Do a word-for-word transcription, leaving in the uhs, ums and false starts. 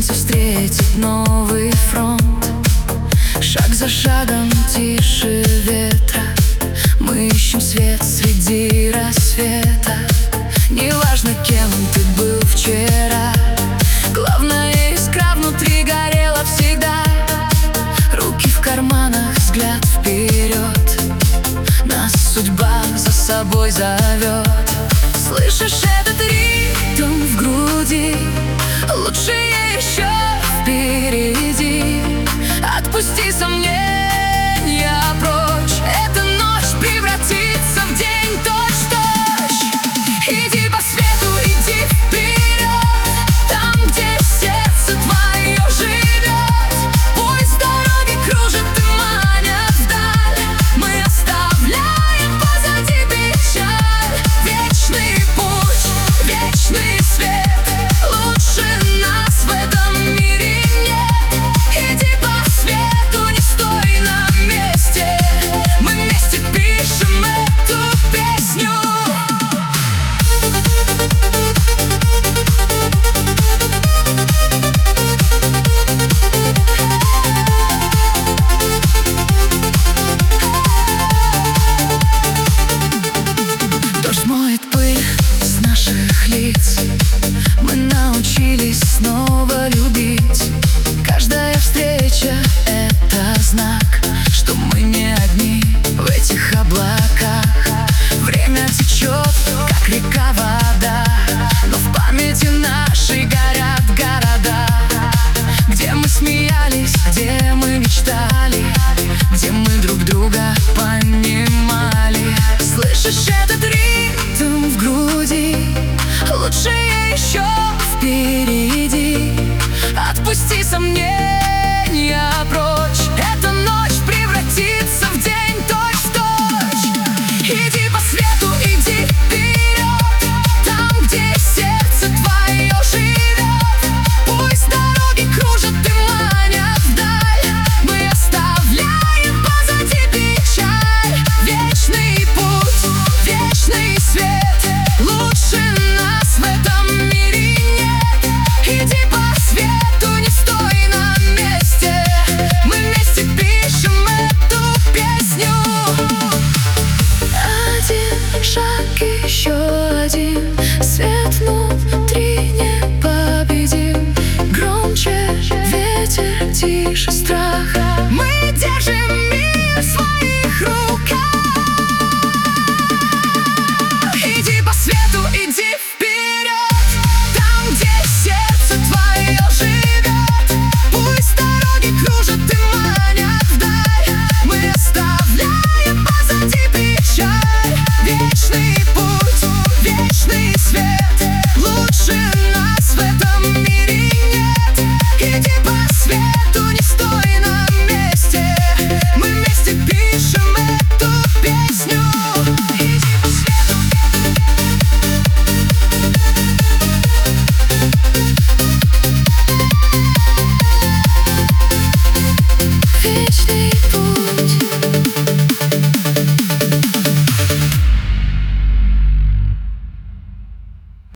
солнце встретит новый фронт. Шаг за шагом тише ветра, мы ищем свет среди рассвета. Неважно, кем ты был вчера, главное, искра внутри горела всегда. Руки в карманах, взгляд вперед, нас судьба за собой зовет. Слышишь этот ритм в груди? Лучше еще впереди. Отпусти сомнения прочь, эта ночь превратится в день точь-в-точь. Иди по свету, иди вперед, там, где сердце твое живет. Пусть дороги кружат и манят вдаль, мы оставляем позади печаль. Вечный путь, вечный свет, лучше нас в этом мире нет. Иди по свету, не стой на месте, мы вместе пишем эту песню. Дождь смоет пыль с наших лиц, мы научились снова любить. Каждая встреча — это знак, что мы не одни в этих облаках. Время течет, как река вода, но в памяти нашей горят города. Где мы смеялись, где мы мечтали, где мы друг друга понимали. Слышишь этот ритм в груди? Лучше еще впереди. Отпусти сомнения прочь, это